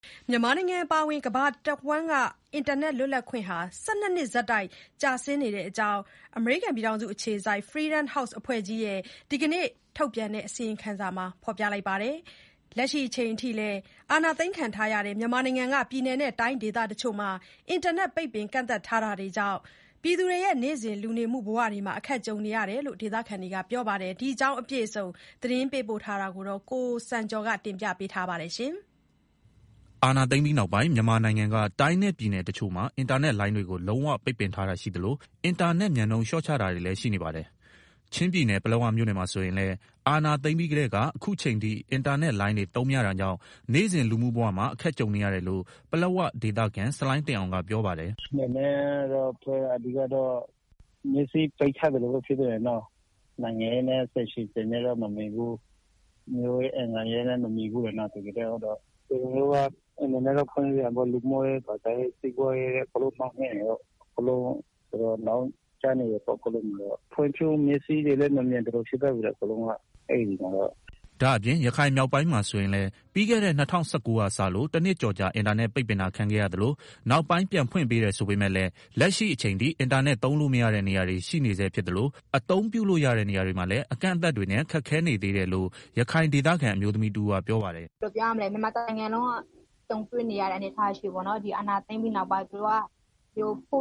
မြန်မာနိုင်ငံအပါအဝင်ကမ္ဘာတဝန်းကအင်တာနက်လွတ်လပ်ခွင့်12နှစ်ဆက်တိုက်ကျဆင်းနေတဲ့အကြောင်း အမေရိကန်အခြေစိုက် Freedom House အဖွဲ့ကြီးရဲ့ဒီကနေ့ထုတ်ပြန်တဲ့အစီရင်ခံစာမှာဖော်ပြလိုက်ပါတယ်။ လက်ရှိအချိန်ထိလည်းအာဏာသိမ်းခံထားရတဲ့မြန်မာနိုင်ငံကပြည်နယ်နဲ့တိုင်းဒေသတချို့မှာအင်တာနက်ပိတ်ပင်ကန့်သတ်ထားတာတွေကြောင့်ပြည်သူတွေရဲ့နေ့စဉ်လူနေမှုဘဝတွေမှာအခက်ကြုံနေရတယ်လို့ဒေသခံတွေကပြောပါတယ်။ ဒီအကြောင်းအပြည့်အစုံသတင်းပေးပို့ထားတာကိုကိုစံကျော်ကတင်ပြပေးထားပါတယ်။အာဏာသိမ်းပြီးနောက်ပိုင်းမြန်မာနိုင်ငံကတိုင်းနဲ့ပြည်နယ်တချို့မှာအင်တာနက်လိုင်းတွေကိုလုံးဝပိတ်ပင်ထားတာရှိသလိုအင်တာနက်မြန်နှုန်းလျှော့ချတာတွေလည်းရှိနေပါတယ်။ချင်းပြည်နယ်ပလက်ဝမြို့နယ်မှာဆိုရင်လည်းအာဏာသိမ်းပြီးကတည်းကအခုချိန်ထိအင်တာနက်လိုင်းတွေသုံးမရတာကြောင့်နေ့စဉ်လူမှုဘဝမှာအခက်ကြုံနေရတယ်လို့ပလက်ဝဒေသခံဆလိုင်းတင်အောင်ကပြောပါတယ်။နည်းနည်းတော့အဓိကတော့မျက်စိပိတ်ထားတယ်လို့ဖြစ်တယ်နော်။နိုင်ငံရေးနဲ့ဆက်ရှိတယ်နဲ့တော့မမြင်ဘူး။မျိုးရဲ့အင်္ဂါရေးနဲ့မမြင်ဘူးလေနော်။တကယ်တော့ဒီလိုကအင်တာနက်တော့ဖွင့်ရပါလူမျိုးရေးဘာသာရေးစီးပွားရေးဘလို့မှမနေတော့ဘလို့ဆိုတော့နောက်ကျနေရပေါ့ဘလို့မျိုးဖွင့်ဖြိုးမျက်စိတွေလည်းမမြင်တော့ဖြစ်တယ်ဘလို့ကအဲ့ဒီမှာတော့ဒါအပြင်ရခိုင်မြောက်ပိုင်းမှာဆိုရင်လည်းပြီးခဲ့တဲ့2019ကစလို့တနစ်ကျော်ကြာအင်တာနက်ပိတ်ပင်တာခံခဲ့ရသလိုနောက်ပိုင်းပြန်ဖွင့်ပေးတယ်ဆိုပေမဲ့လည်းလက်ရှိအချိန်ထိအင်တာနက်သုံးလို့မရတဲ့နေရာတွေရှိနေဆဲဖြစ်သလိုအသုံးပြုလို့ရတဲ့နေရာတွေမှာလည်းအကန့်အသတ်တွေနဲ့ခက်ခဲနေသေးတယ်လို့ရခိုင်ဒေသခံအမျိုးသမီးတူကပြောပါတယ်။ပြောရမလဲမြန်မာနိုင်ငံလုံးကတုံ့ပြန်နေရတဲ့အနေအထားရှိပေါ့နော်ဒီအာဏာသိမ်းပြီးနောက်ပိုင်းသူကဒီ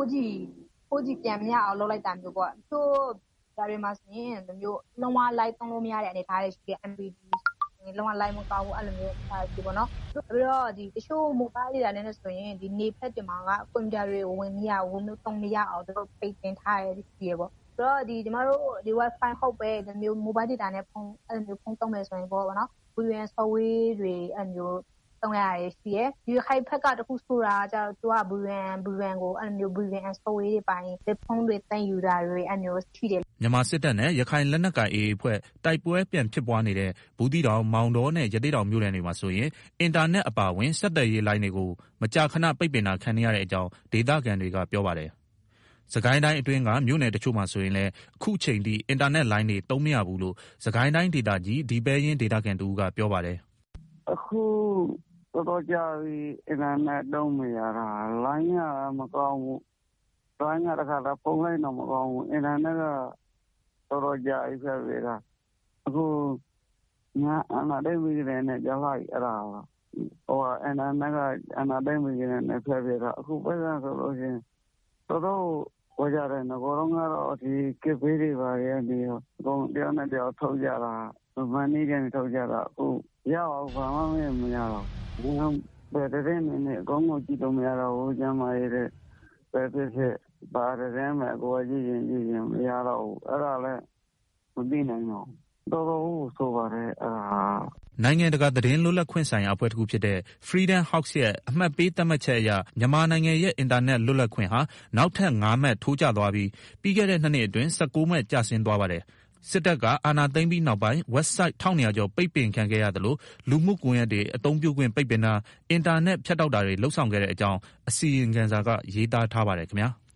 4G ပြန်မရအောင်လုပ်လိုက်တာမျိုးပေါ့သူဒါတွေမှာဆိုရင်ဒီမျိုးလုံးဝ live သုံးလို့မရတဲ့အနေအထားတွေရှိတယ် MPD လုံးဝ live မကောင်းဘူးအဲ့လိုမျိုးရှိပေါ့နော်ပြီးတော့ဒီတချို့ mobile တွေလည်းဆိုရင်ဒီနေဖက်တွေမှာကကွန်ပျူတာတွေဝင်မရဘူးမျိုးသုံးမရအောင်သူတို့ပိတ်ပင်ထားရရှိရပေါ့ဆိုတော့ဒီကျမတို့ဒီ wifi ဟုတ်ပဲဒီမျိုး mobile data နဲ့ဖုန်းအဲ့လိုမျိုးဖုန်းသုံးမယ်ဆိုရင်ပေါ့နော် VPN software တွေအဲ့မျိုးသုံးရတယ်ရှိရယ်ဒီခိုင်ဖက်ကတခုဆိုတာကျတော့သူက VPN ကိုအဲ့မျိုး VPN software တွေပိုင်းဒီဖုန်းတွေတင်ယူတာတွေအဲ့မျိုးရှိတယ်မြန်မာစစ်တပ်နဲ့ရခိုင်လက်နက်ကိုင် AA အဖွဲ့တိုက်ပွဲပြန်ဖြစ်ပွားနေတဲ့ဘူးသီးတောင်မောင်တောနဲ့ရသေ့တောင်မြို့နယ်တွေမှာဆိုရင်အင်တာနက်အပါအဝင်ဆက်သွယ်ရေးလိုင်းတွေကိုမကြာခဏပိတ်ပင်တာခံနေရတဲ့အကြောင်းဒေသခံတွေကပြောပါတယ်။စကိုင်းတိုင်းအတွင်းကမြို့နယ်တချို့မှာဆိုရင်လည်းအခုချိန်ထိအင်တာနက်လိုင်းတွေသုံးမရဘူးလို့စကိုင်းတိုင်းဒေသကြီးဒီပဲရင်ဒေသခံတူကပြောပါတယ်။အခုတော်ကြာပြီအင်တာနက်သုံးမရတာလိုင်းကမကောင်းဘူး။လိုင်းကတခါတော့ဖုန်းလိုင်းတော့မကောင်းဘူးအင်တာနက်ကတော်ကြာပြီဖြစ်ပြီလားအခုညာအနာတိတ်ပြီးတဲ့နဲ့ကြောက်လိုက်အဲ့ဒါအင်တာနက်ကအနာတိတ်ပြီးတဲ့နဲ့ဖြစ်ပြီလားအခုပဲဆိုလို့ရှိရင်တော်ဝကြတယ်ငကောတော့ကတော့ဒီကစ်ပေးတွေပါရဲ့ဒီအကုန်တရားနဲ့တရားထုတ်ကြတာမန်နေတယ်ထုတ်ကြတာအခုရအောင်ဘာမှမရတော့ဘယ်တဲ့နေအကုန်ကိုကြည့်လို့မရတော့ဘူးကျမရဲ့ပဲဖြစ်ပါတယ်မဲ့ကိုကြည့်ရင်မရတော့ဘူးအဲ့ဒါလည်းမသိနိုင်တော့တော်ဆိုပါတယ်အဲ့ဒါနိုင်ငံတကာသတင်းလွတ်လပ်ခွင့်ဆိုင်ရာအဖွဲ့တစ်ခုဖြစ်တဲ့ Freedom House ရဲ့အမှတ်ပေးသတ်မှတ်ချက်အရမြန်မာနိုင်ငံရဲ့အင်တာနက်လွတ်လပ်ခွင့်ဟာနောက်ထပ်5မှတ်ထိုးကျသွားပြီးခဲ့တဲ့2နှစ်အတွင်း16မှတ်ကျဆင်းသွားပါတယ်။စစ်တပ်ကအာဏာသိမ်းပြီးနောက်ပိုင်း website 1200ကျော်ပိတ်ပင်ခံခဲ့ရသလိုလူမှုကွန်ရက်တွေအသုံးပြုခွင့်ပိတ်ပင်တာအင်တာနက်ဖြတ်တောက်တာတွေလှုပ်ဆောင်ခဲ့တဲ့အကြောင်းအစီရင်ခံစာကရေးသားထားပါတယ်ခင်ဗျာ။